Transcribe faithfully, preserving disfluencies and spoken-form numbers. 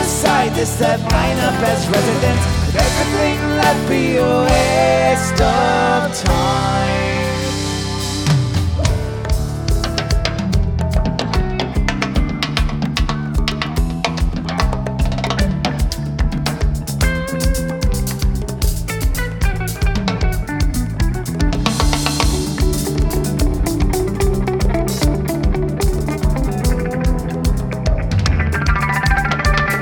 beside this that line up as residents. Could everything that be a waste of time?